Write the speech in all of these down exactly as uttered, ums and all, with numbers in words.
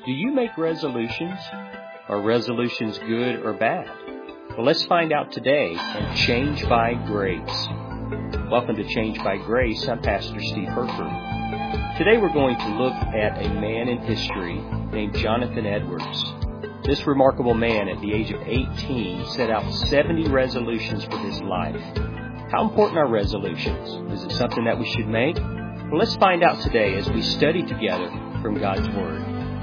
Do you make resolutions? Are resolutions good or bad? Well, let's find out today on Change by Grace. Welcome to Change by Grace. I'm Pastor Steve Herford. Today we're going to look at a man in history named Jonathan Edwards. This remarkable man at the age of eighteen set out seventy resolutions for his life. How important are resolutions? Is it something that we should make? Well, let's find out today as we study together from God's Word.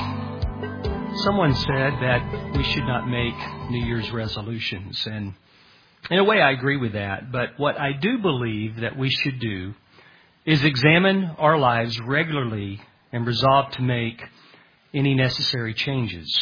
Someone said that we should not make New Year's resolutions, and in a way I agree with that. But what I do believe that we should do is examine our lives regularly and resolve to make any necessary changes.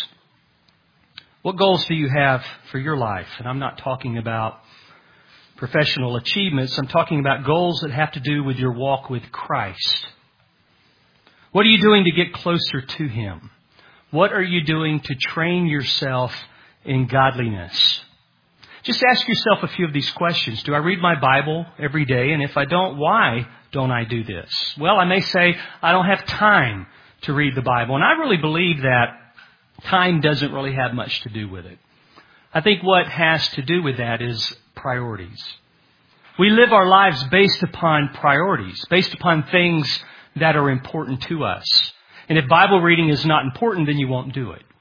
What goals do you have for your life? And I'm not talking about professional achievements. I'm talking about goals that have to do with your walk with Christ. What are you doing to get closer to Him? What are you doing to train yourself in godliness? Just ask yourself a few of these questions. Do I read my Bible every day? And if I don't, why don't I do this? Well, I may say I don't have time to read the Bible. And I really believe that time doesn't really have much to do with it. I think what has to do with that is priorities. We live our lives based upon priorities, based upon things that are important to us. And if Bible reading is not important, then you won't do it.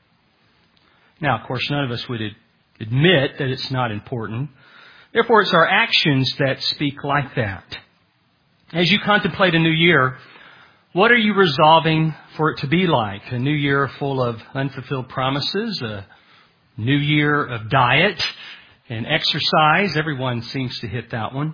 Now, of course, none of us would admit that it's not important. Therefore, it's our actions that speak like that. As you contemplate a new year, what are you resolving for it to be like? A new year full of unfulfilled promises, a new year of diet and exercise. Everyone seems to hit that one.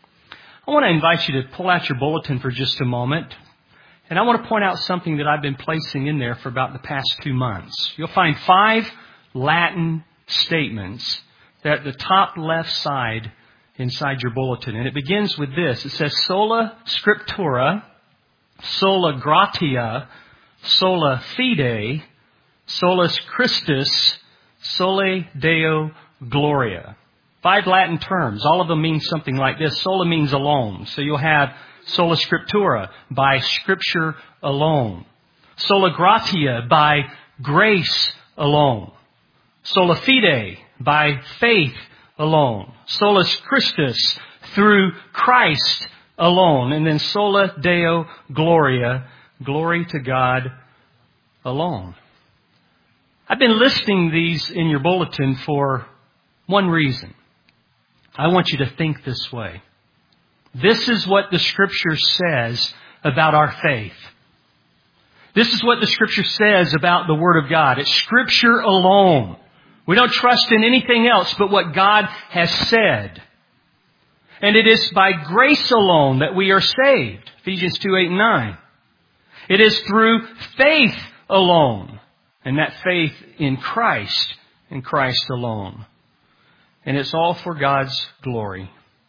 I want to invite you to pull out your bulletin for just a moment. And I want to point out something that I've been placing in there for about the past two months. You'll find five Latin statements at the top left side inside your bulletin. And it begins with this. It says, Sola Scriptura, Sola Gratia, Sola Fide, Solus Christus, Soli Deo Gloria. Five Latin terms. All of them mean something like this. Sola means alone. So you'll have Sola Scriptura, by Scripture alone. Sola Gratia, by grace alone. Sola Fide, by faith alone. Solus Christus, through Christ alone. And then Sola Deo Gloria, glory to God alone. I've been listing these in your bulletin for one reason. I want you to think this way. This is what the Scripture says about our faith. This is what the Scripture says about the Word of God. It's Scripture alone. We don't trust in anything else but what God has said. And it is by grace alone that we are saved. Ephesians two, eight, and nine. It is through faith alone. And that faith in Christ, in Christ alone. And it's all for God's glory.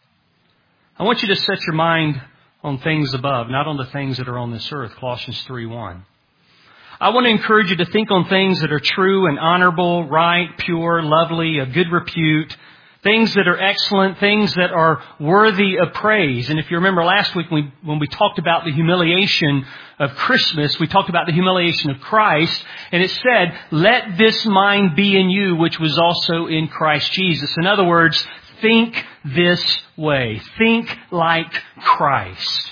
I want you to set your mind on things above, not on the things that are on this earth. Colossians three, one. I want to encourage you to think on things that are true and honorable, right, pure, lovely, of good repute. Things that are excellent, things that are worthy of praise. And if you remember last week when we, when we talked about the humiliation of Christmas, we talked about the humiliation of Christ. And it said, let this mind be in you, which was also in Christ Jesus. In other words, think this way. Think like Christ.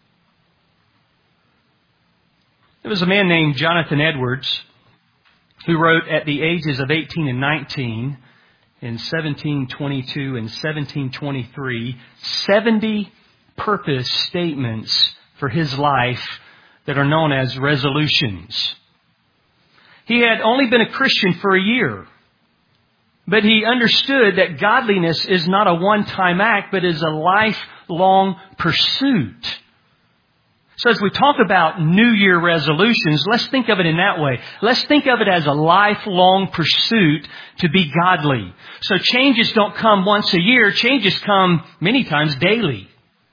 There was a man named Jonathan Edwards who wrote at the ages of eighteen and nineteen in seventeen twenty-two and seventeen twenty-three, seventy purpose statements for his life that are known as resolutions. He had only been a Christian for a year, but he understood that godliness is not a one-time act, but is a lifelong pursuit. So as we talk about New Year resolutions, let's think of it in that way. Let's think of it as a lifelong pursuit to be godly. So changes don't come once a year. Changes come many times daily.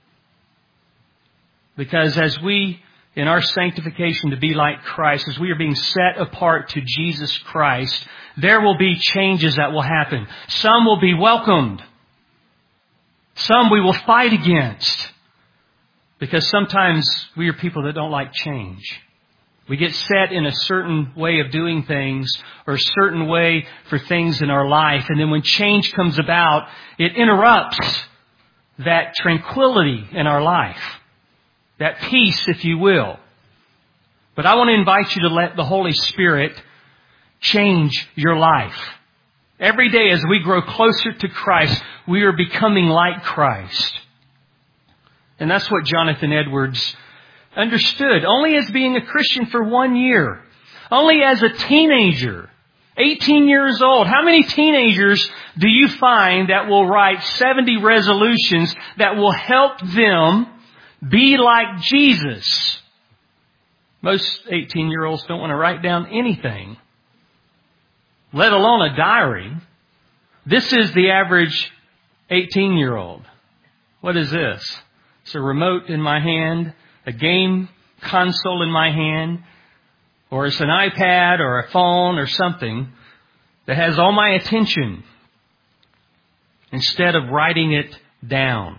Because as we, in our sanctification to be like Christ, as we are being set apart to Jesus Christ, there will be changes that will happen. Some will be welcomed. Some we will fight against. Because sometimes we are people that don't like change. We get set in a certain way of doing things or a certain way for things in our life. And then when change comes about, it interrupts that tranquility in our life. That peace, if you will. But I want to invite you to let the Holy Spirit change your life. Every day as we grow closer to Christ, we are becoming like Christ. And that's what Jonathan Edwards understood. Only as being a Christian for one year. Only as a teenager. eighteen years old. How many teenagers do you find that will write seventy resolutions that will help them be like Jesus? Most eighteen-year-olds don't want to write down anything, let alone a diary. This is the average eighteen-year-old. What is this? It's a remote in my hand, a game console in my hand, or it's an iPad or a phone or something that has all my attention instead of writing it down.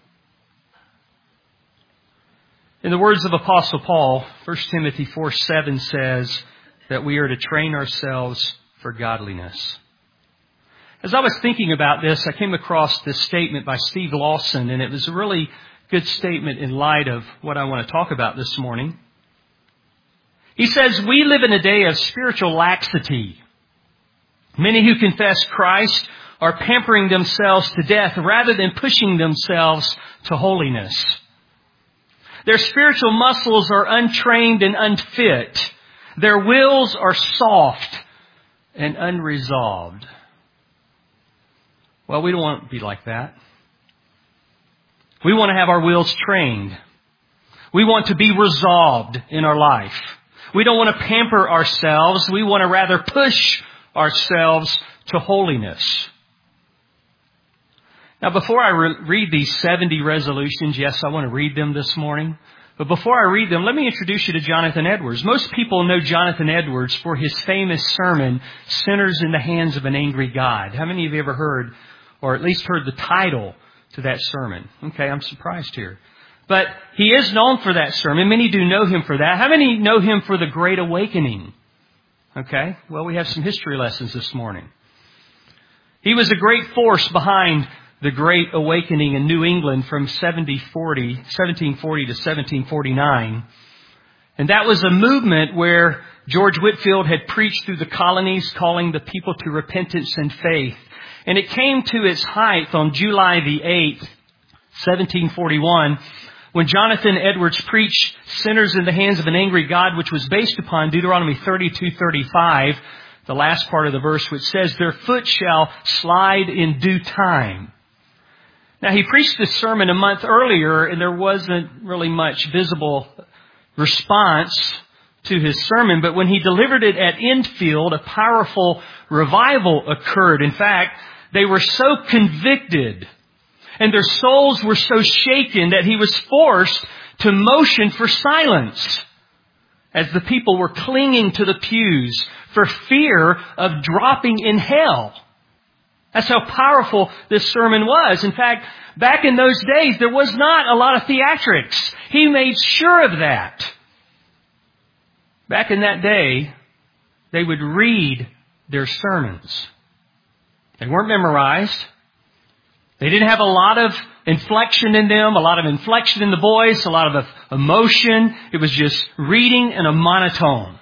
In the words of Apostle Paul, First Timothy four seven says that we are to train ourselves for godliness. As I was thinking about this, I came across this statement by Steve Lawson, and it was a really good statement in light of what I want to talk about this morning. He says, we live in a day of spiritual laxity. Many who confess Christ are pampering themselves to death rather than pushing themselves to holiness. Their spiritual muscles are untrained and unfit. Their wills are soft and unresolved. Well, we don't want to be like that. We want to have our wills trained. We want to be resolved in our life. We don't want to pamper ourselves. We want to rather push ourselves to holiness. Now, before I re- read these seventy resolutions, yes, I want to read them this morning. But before I read them, let me introduce you to Jonathan Edwards. Most people know Jonathan Edwards for his famous sermon, Sinners in the Hands of an Angry God. How many of you ever heard, or at least heard the title to that sermon? Okay, I'm surprised here. But he is known for that sermon. Many do know him for that. How many know him for the Great Awakening? Okay, well, we have some history lessons this morning. He was a great force behind the Great Awakening in New England from seventeen forty to seventeen forty-nine. And that was a movement where George Whitefield had preached through the colonies, calling the people to repentance and faith. And it came to its height on July the eighth, seventeen forty-one, when Jonathan Edwards preached Sinners in the Hands of an Angry God, which was based upon Deuteronomy thirty-two thirty-five, the last part of the verse, which says, their foot shall slide in due time. Now, he preached this sermon a month earlier, and there wasn't really much visible response to his sermon. But when he delivered it at Enfield, a powerful revival occurred. In fact, they were so convicted and their souls were so shaken that he was forced to motion for silence as the people were clinging to the pews for fear of dropping in hell. That's how powerful this sermon was. In fact, back in those days, there was not a lot of theatrics. He made sure of that. Back in that day, they would read their sermons. They weren't memorized. They didn't have a lot of inflection in them, a lot of inflection in the voice, a lot of emotion. It was just reading in a monotone.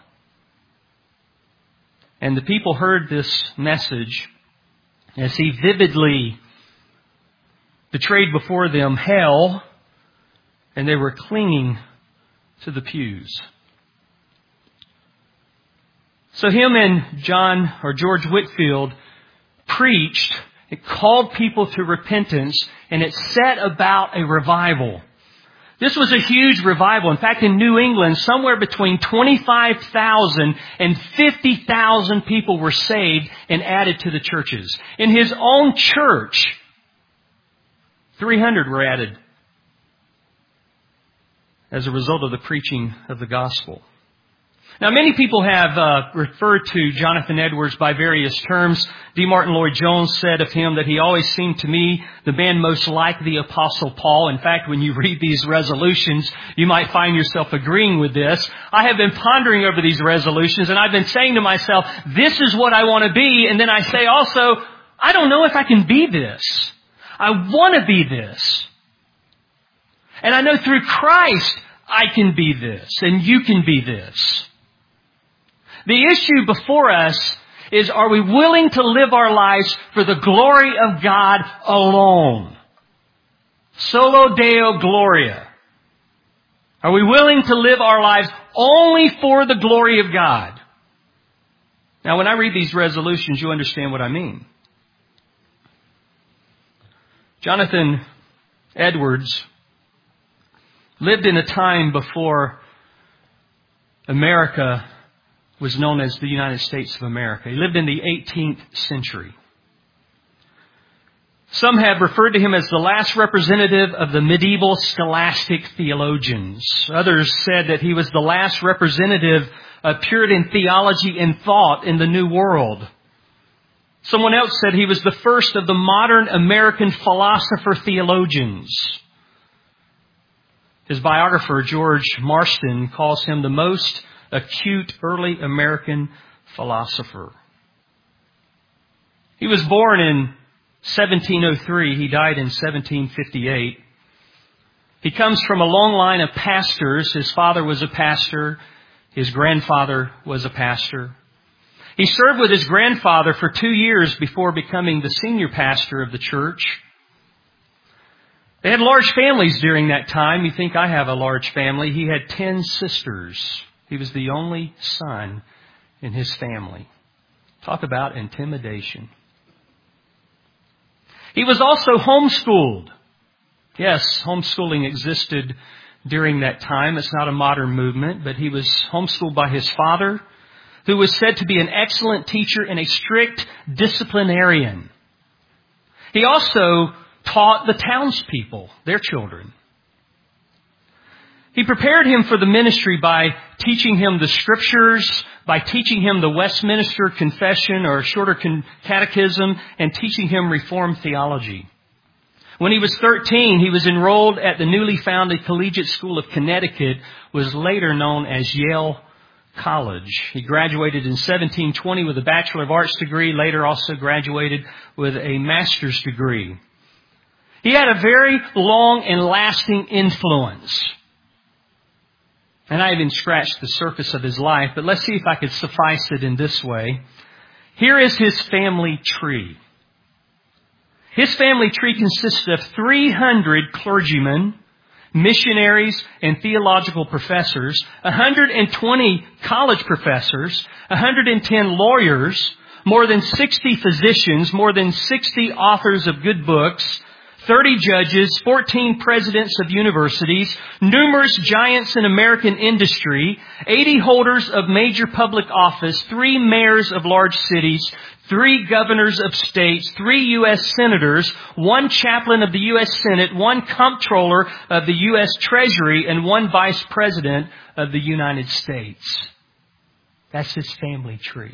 And the people heard this message as he vividly betrayed before them hell, and they were clinging to the pews. So him and John or George Whitefield preached, it called people to repentance, and it set about a revival. This was a huge revival. In fact, in New England, somewhere between twenty-five thousand and fifty thousand people were saved and added to the churches. In his own church, three hundred were added as a result of the preaching of the gospel. Now, many people have uh, referred to Jonathan Edwards by various terms. D. Martin Lloyd-Jones said of him that he always seemed to me the man most like the Apostle Paul. In fact, when you read these resolutions, you might find yourself agreeing with this. I have been pondering over these resolutions, and I've been saying to myself, this is what I want to be. And then I say also, I don't know if I can be this. I want to be this. And I know through Christ I can be this, and you can be this. The issue before us is, are we willing to live our lives for the glory of God alone? Solo Deo Gloria. Are we willing to live our lives only for the glory of God? Now, when I read these resolutions, you understand what I mean. Jonathan Edwards lived in a time before America was known as the United States of America. He lived in the eighteenth century. Some have referred to him as the last representative of the medieval scholastic theologians. Others said that he was the last representative of Puritan theology and thought in the New World. Someone else said he was the first of the modern American philosopher theologians. His biographer, George Marston, calls him the most acute early American philosopher. He was born in seventeen oh three. He died in seventeen fifty-eight. He comes from a long line of pastors. His father was a pastor. His grandfather was a pastor. He served with his grandfather for two years before becoming the senior pastor of the church. They had large families during that time. You think I have a large family. He had ten sisters. He was the only son in his family. Talk about intimidation. He was also homeschooled. Yes, homeschooling existed during that time. It's not a modern movement, but he was homeschooled by his father, who was said to be an excellent teacher and a strict disciplinarian. He also taught the townspeople, their children. He prepared him for the ministry by teaching him the Scriptures, by teaching him the Westminster Confession or Shorter Catechism, and teaching him Reformed theology. When he was thirteen, he was enrolled at the newly founded Collegiate School of Connecticut, was later known as Yale College. He graduated in seventeen twenty with a Bachelor of Arts degree, later also graduated with a master's degree. He had a very long and lasting influence. And I even scratched the surface of his life, but let's see if I could suffice it in this way. Here is his family tree. His family tree consists of three hundred clergymen, missionaries, and theological professors, one hundred twenty college professors, one hundred ten lawyers, more than sixty physicians, more than sixty authors of good books, thirty judges, fourteen presidents of universities, numerous giants in American industry, eighty holders of major public office, three mayors of large cities, three governors of states, three U S senators, one chaplain of the U S Senate, one comptroller of the U S Treasury, and one vice president of the United States. That's his family tree.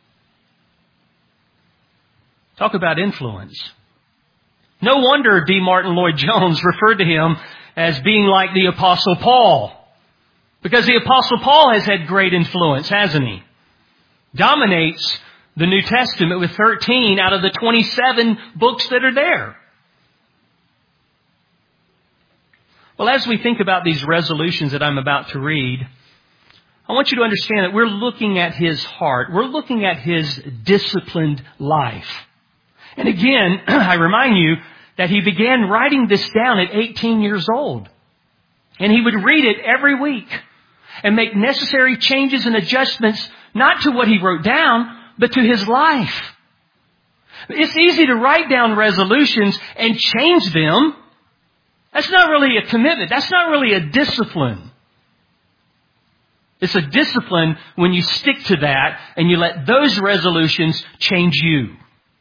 Talk about influence. No wonder D. Martin Lloyd-Jones referred to him as being like the Apostle Paul. Because the Apostle Paul has had great influence, hasn't he? Dominates the New Testament with thirteen out of the twenty-seven books that are there. Well, as we think about these resolutions that I'm about to read, I want you to understand that we're looking at his heart. We're looking at his disciplined life. And again, I remind you that he began writing this down at eighteen years old. And he would read it every week and make necessary changes and adjustments, not to what he wrote down, but to his life. It's easy to write down resolutions and change them. That's not really a commitment. That's not really a discipline. It's a discipline when you stick to that and you let those resolutions change you.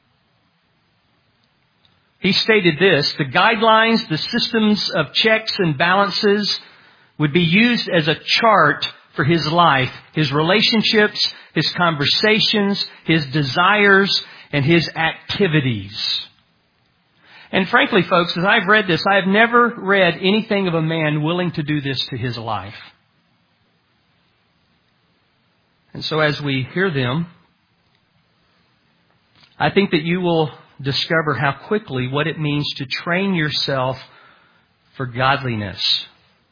He stated this: the guidelines, the systems of checks and balances would be used as a chart for his life, his relationships, his conversations, his desires, and his activities. And frankly, folks, as I've read this, I have never read anything of a man willing to do this to his life. And so as we hear them, I think that you will discover how quickly what it means to train yourself for godliness.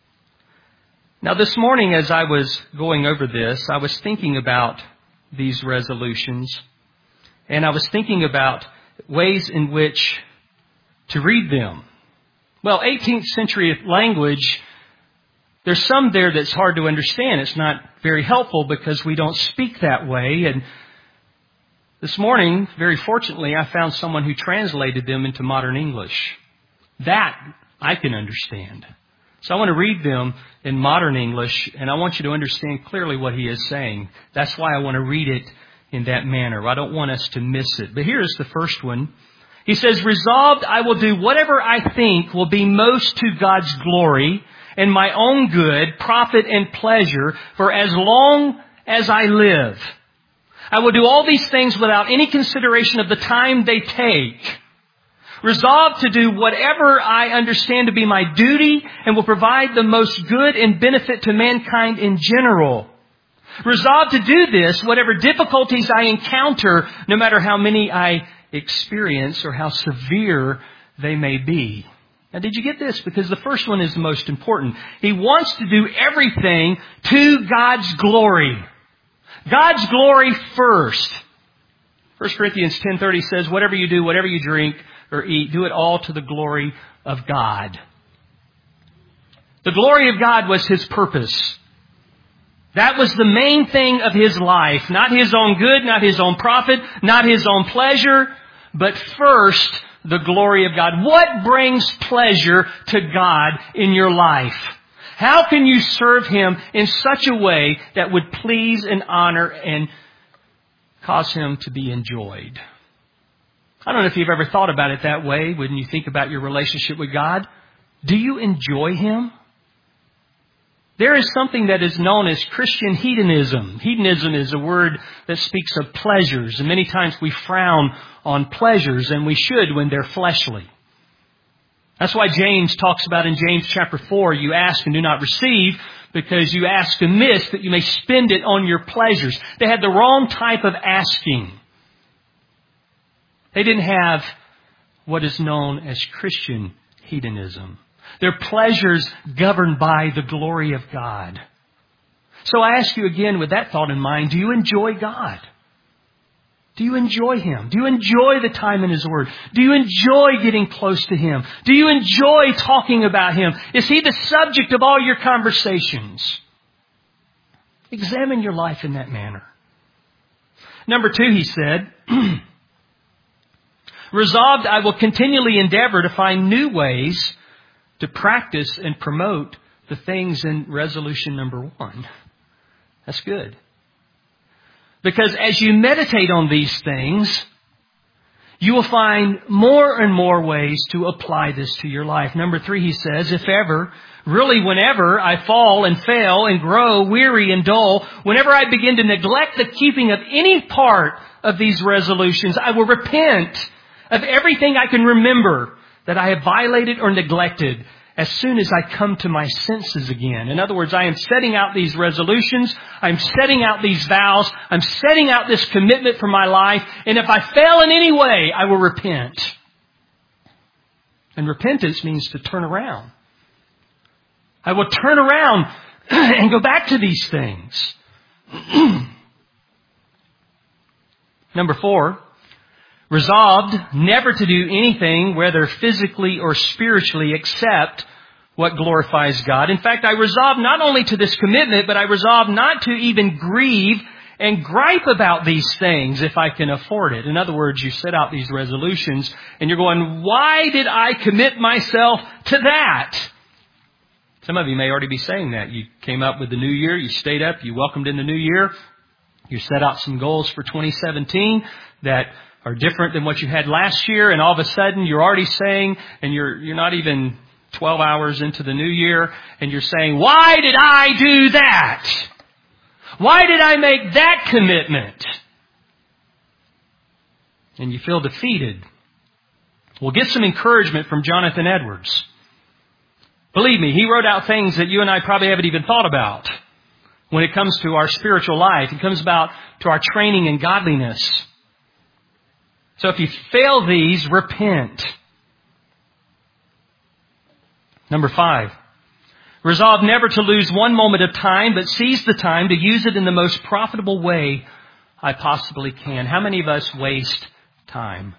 Now this morning as I was going over this, I was thinking about these resolutions, and I was thinking about ways in which to read them. Well, eighteenth century language, there's some there that's hard to understand. It's not very helpful because we don't speak that way. And this morning, very fortunately, I found someone who translated them into modern English. That I can understand. So I want to read them in modern English, and I want you to understand clearly what he is saying. That's why I want to read it in that manner. I don't want us to miss it. But here's the first one. He says, resolved, I will do whatever I think will be most to God's glory and my own good, profit, and pleasure for as long as I live. I will do all these things without any consideration of the time they take. Resolved to do whatever I understand to be my duty and will provide the most good and benefit to mankind in general. Resolved to do this, whatever difficulties I encounter, no matter how many I experience or how severe they may be. Now, did you get this? Because the first one is the most important. He wants to do everything to God's glory. God's glory first. First Corinthians ten thirty says, whatever you do, whatever you drink or eat, do it all to the glory of God. The glory of God was his purpose. That was the main thing of his life. Not his own good, not his own profit, not his own pleasure, but first, the glory of God. What brings pleasure to God in your life? How can you serve him in such a way that would please and honor and cause him to be enjoyed? I don't know if you've ever thought about it that way when you think about your relationship with God. Do you enjoy him? There is something that is known as Christian hedonism. Hedonism is a word that speaks of pleasures, and many times we frown on pleasures, and we should when they're fleshly. That's why James talks about in James chapter four, you ask and do not receive, because you ask amiss that you may spend it on your pleasures. They had the wrong type of asking. They didn't have what is known as Christian hedonism. Their pleasures governed by the glory of God. So I ask you again with that thought in mind, do you enjoy God? Do you enjoy him? Do you enjoy the time in his word? Do you enjoy getting close to him? Do you enjoy talking about him? Is he the subject of all your conversations? Examine your life in that manner. Number two, he said, resolved, I will continually endeavor to find new ways to practice and promote the things in resolution number one. That's good. Because as you meditate on these things, you will find more and more ways to apply this to your life. Number three, he says, if ever, really whenever I fall and fail and grow weary and dull, whenever I begin to neglect the keeping of any part of these resolutions, I will repent of everything I can remember that I have violated or neglected as soon as I come to my senses again. In other words, I am setting out these resolutions. I'm setting out these vows. I'm setting out this commitment for my life. And if I fail in any way, I will repent. And repentance means to turn around. I will turn around and go back to these things. Number four. Resolved never to do anything, whether physically or spiritually, except what glorifies God. In fact, I resolve not only to this commitment, but I resolve not to even grieve and gripe about these things if I can afford it. In other words, you set out these resolutions and you're going, why did I commit myself to that? Some of you may already be saying that. You came up with the new year, you stayed up, you welcomed in the new year, you set out some goals for twenty seventeen that are different than what you had last year, and all of a sudden you're already saying, and you're you're not even twelve hours into the new year, and you're saying, why did I do that? Why did I make that commitment? And you feel defeated. Well, get some encouragement from Jonathan Edwards. Believe me, he wrote out things that you and I probably haven't even thought about when it comes to our spiritual life. It comes about to our training in godliness. So if you fail these, repent. Number five, resolve never to lose one moment of time, but seize the time to use it in the most profitable way I possibly can. How many of us waste time?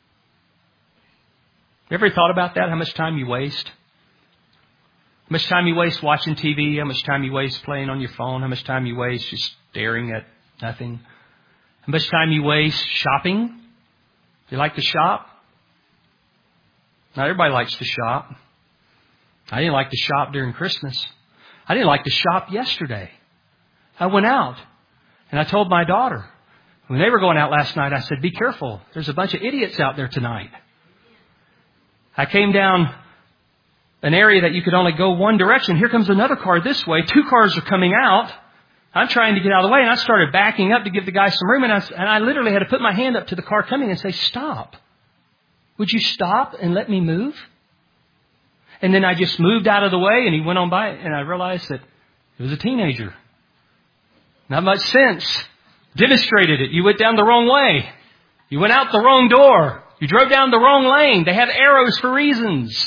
You ever thought about that? How much time you waste? How much time you waste watching T V? How much time you waste playing on your phone? How much time you waste just staring at nothing? How much time you waste shopping? Do you like to shop? Not everybody likes to shop. I didn't like to shop during Christmas. I didn't like to shop yesterday. I went out and I told my daughter, when they were going out last night, I said, be careful. There's a bunch of idiots out there tonight. I came down an area that you could only go one direction. Here comes another car this way. Two cars are coming out. I'm trying to get out of the way, and I started backing up to give the guy some room, and I, and I literally had to put my hand up to the car coming and say, stop. Would you stop and let me move? And then I just moved out of the way, and he went on by, and I realized that it was a teenager. Not much sense. Demonstrated it. You went down the wrong way. You went out the wrong door. You drove down the wrong lane. They have arrows for reasons.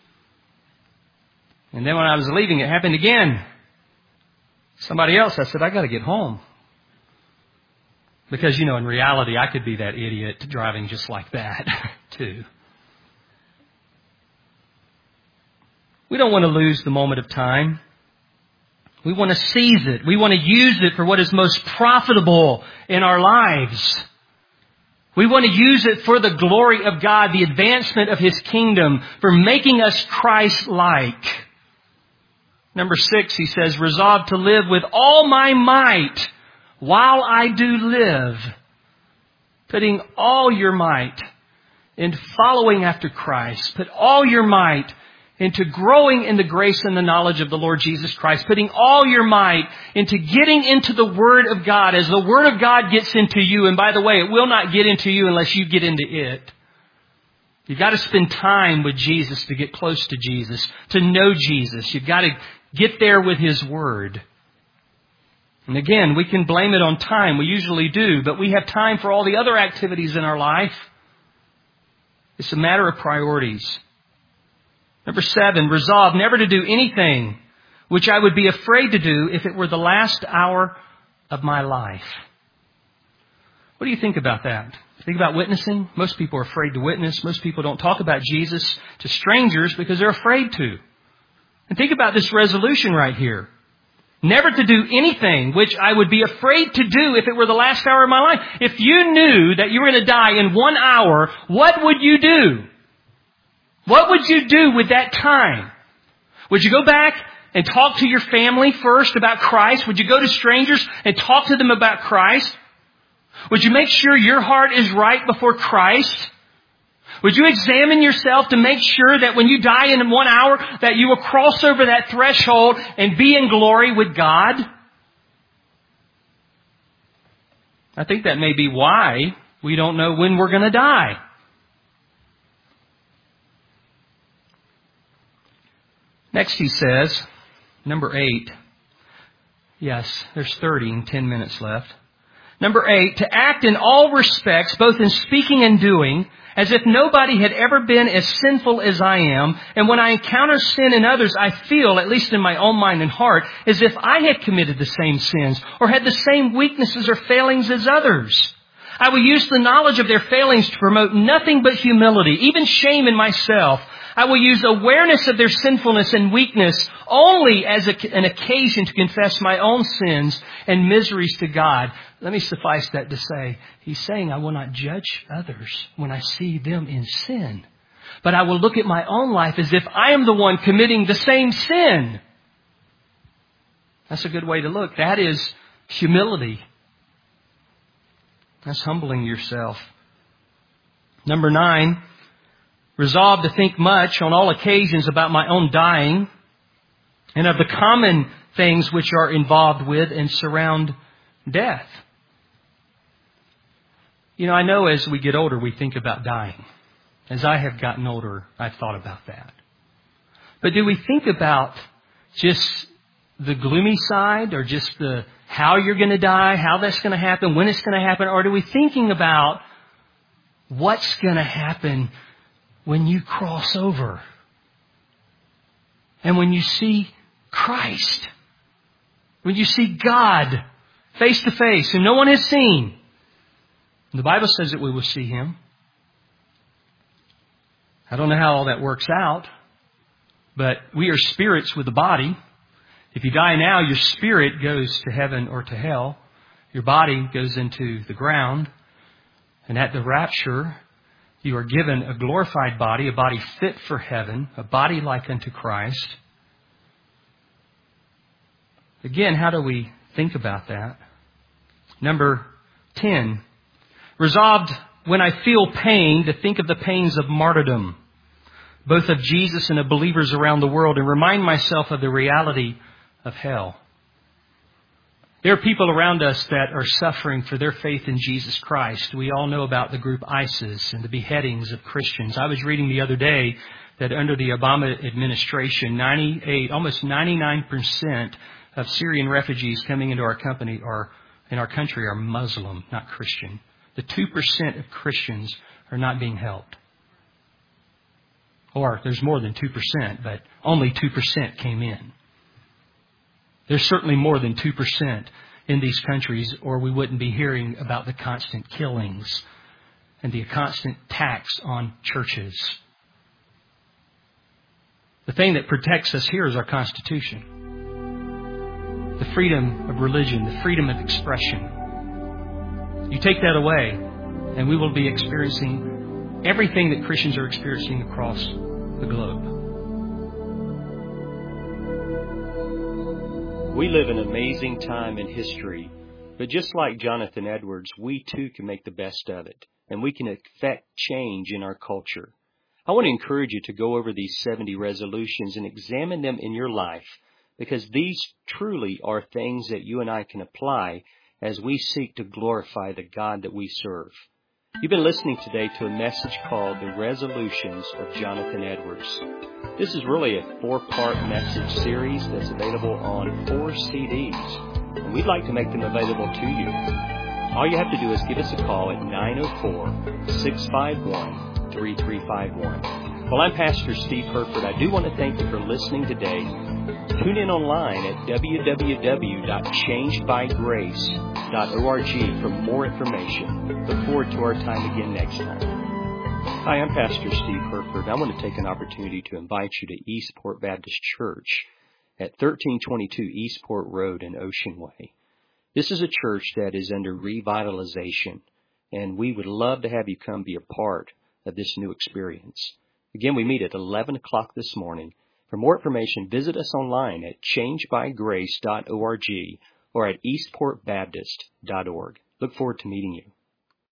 And then when I was leaving, it happened again. Somebody else, I said, I got to get home. Because, you know, in reality, I could be that idiot driving just like that, too. We don't want to lose the moment of time. We want to seize it. We want to use it for what is most profitable in our lives. We want to use it for the glory of God, the advancement of His kingdom, for making us Christ-like. Number six, he says, resolve to live with all my might while I do live. Putting all your might into following after Christ. Put all your might into growing in the grace and the knowledge of the Lord Jesus Christ. Putting all your might into getting into the Word of God as the Word of God gets into you. And by the way, it will not get into you unless you get into it. You've got to spend time with Jesus to get close to Jesus, to know Jesus. You've got to get there with His Word. And again, we can blame it on time. We usually do, but we have time for all the other activities in our life. It's a matter of priorities. Number seven, resolve never to do anything which I would be afraid to do if it were the last hour of my life. What do you think about that? Think about witnessing. Most people are afraid to witness. Most people don't talk about Jesus to strangers because they're afraid to. And think about this resolution right here. Never to do anything which I would be afraid to do if it were the last hour of my life. If you knew that you were going to die in one hour, what would you do? What would you do with that time? Would you go back and talk to your family first about Christ? Would you go to strangers and talk to them about Christ? Would you make sure your heart is right before Christ? Would you examine yourself to make sure that when you die in one hour, that you will cross over that threshold and be in glory with God? I think that may be why we don't know when we're going to die. Next he says, number eight. Yes, there's thirty and ten minutes left. Number eight, to act in all respects, both in speaking and doing, as if nobody had ever been as sinful as I am. And when I encounter sin in others, I feel, at least in my own mind and heart, as if I had committed the same sins or had the same weaknesses or failings as others. I will use the knowledge of their failings to promote nothing but humility, even shame in myself. I will use awareness of their sinfulness and weakness only as a, an occasion to confess my own sins and miseries to God. Let me suffice that to say, he's saying I will not judge others when I see them in sin. But I will look at my own life as if I am the one committing the same sin. That's a good way to look. That is humility. That's humbling yourself. Number nine, resolve to think much on all occasions about my own dying and of the common things which are involved with and surround death. You know, I know as we get older, we think about dying. As I have gotten older, I've thought about that. But do we think about just the gloomy side, or just the how you're going to die, how that's going to happen, when it's going to happen? Or are we thinking about what's going to happen when you cross over and when you see Christ, when you see God face to face whom no one has seen? And the Bible says that we will see Him. I don't know how all that works out, but we are spirits with a body. If you die now, your spirit goes to heaven or to hell. Your body goes into the ground. And at the rapture, you are given a glorified body, a body fit for heaven, a body like unto Christ. Again, how do we think about that? Number ten, resolved when I feel pain to think of the pains of martyrdom, both of Jesus and of believers around the world, and remind myself of the reality of hell. There are people around us that are suffering for their faith in Jesus Christ. We all know about the group ISIS and the beheadings of Christians. I was reading the other day that under the Obama administration, ninety-eight, almost ninety-nine percent of Syrian refugees coming into our company are, in our country are Muslim, not Christian. The two percent of Christians are not being helped. Or there's more than two percent, but only two percent came in. There's certainly more than two percent in these countries, or we wouldn't be hearing about the constant killings and the constant attacks on churches. The thing that protects us here is our Constitution. The freedom of religion, the freedom of expression. You take that away, and we will be experiencing everything that Christians are experiencing across the globe. We live in an amazing time in history, but just like Jonathan Edwards, we too can make the best of it, and we can affect change in our culture. I want to encourage you to go over these seventy resolutions and examine them in your life, because these truly are things that you and I can apply as we seek to glorify the God that we serve. You've been listening today to a message called The Resolutions of Jonathan Edwards. This is really a four-part message series that's available on four C Ds, and we'd like to make them available to you. All you have to do is give us a call at nine oh four, six five one, three three five one. Well, I'm Pastor Steve Herford. I do want to thank you for listening today. Tune in online at w w w dot changed by grace dot org for more information. Look forward to our time again next time. Hi, I'm Pastor Steve Herford. I want to take an opportunity to invite you to Eastport Baptist Church at thirteen twenty-two Eastport Road in Ocean Way. This is a church that is under revitalization, and we would love to have you come be a part of this new experience. Again, we meet at eleven o'clock this morning. For more information, visit us online at changed by grace dot org or at eastport baptist dot org. Look forward to meeting you.